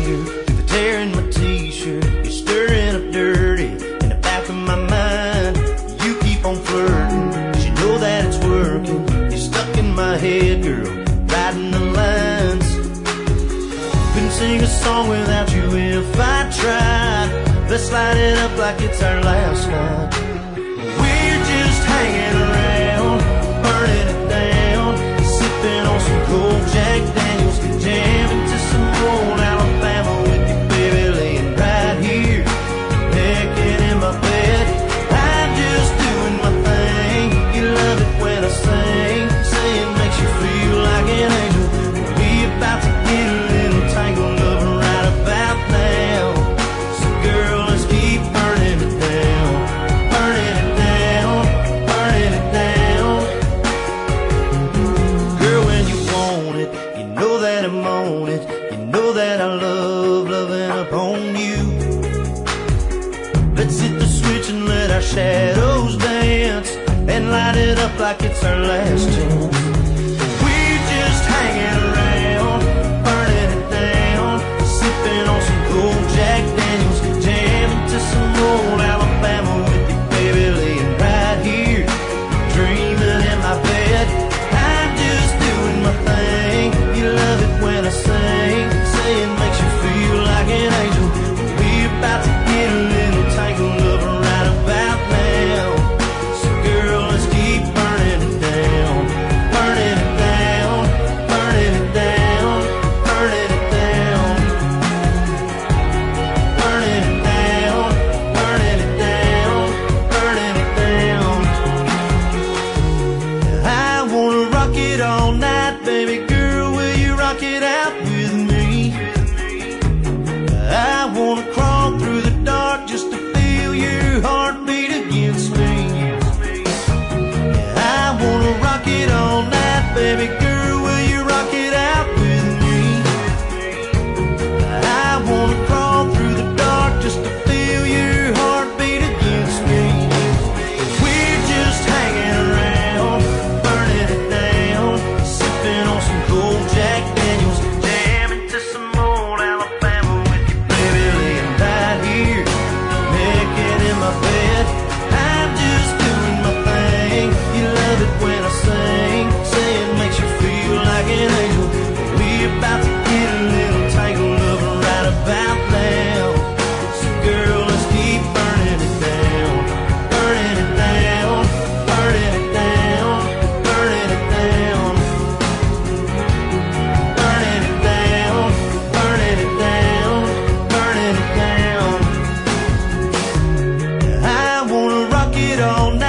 finger through the tear in my t-shirt. You're stirring up dirty in the back of my mind. You keep on flirting, 'cause you know that it's working. You're stuck in my head, girl, writing the lines. Couldn't sing a song without you if I tried. Let's light it up like it's our last night. We're just hanging around, burning it down, sipping on some cold Jack Daniels, jamming to some old Alabama with you, baby, laying right here, naked in my bed. I'm just doing my thing. You love it when I sing, say it makes you feel like an angel. We about to get a little tangled up right about now. So girl, let's keep burning it down, burning it down, burning it down. Girl, when you want it, you know that I'm on it. You know that I love loving upon you. Let's hit the switch and let our shadows dance, and light it up like it's our last chance. We're just hanging around, burning it down, sipping on some cold Jack Daniels, jamming to some old Alabama with you, baby, laying right here, dreaming in my bed. I'm just doing my thing. You love it when I sing, say it makes you feel like an angel. We're about to get a little tangled up right about now. So girl, let's keep burning it down, burning it down, burning it down, burning it down, burning it down, burning it down, burning it down. I wanna rock it all night, baby girl, will you rock it out with me? I wanna crawl through the dark just to feel your heartbeat against me. I wanna rock it all night, baby girl, will you rock it out with me? I wanna crawl through the dark just to feel your heartbeat against me. We're just hanging around, burning it down, sipping on some cold Jack Daniels, jamming to some old Alabama with you, baby, laying right here, naked in my bed. I'm just doing my thing. You love it when I sing, say it makes you feel like an angel. We about to get a little tangled up right about now. So girl, let's keep burning it down, burning it down, burning it down, burning it down, burning it down, burning it down, burning it down. I wanna rock it all night.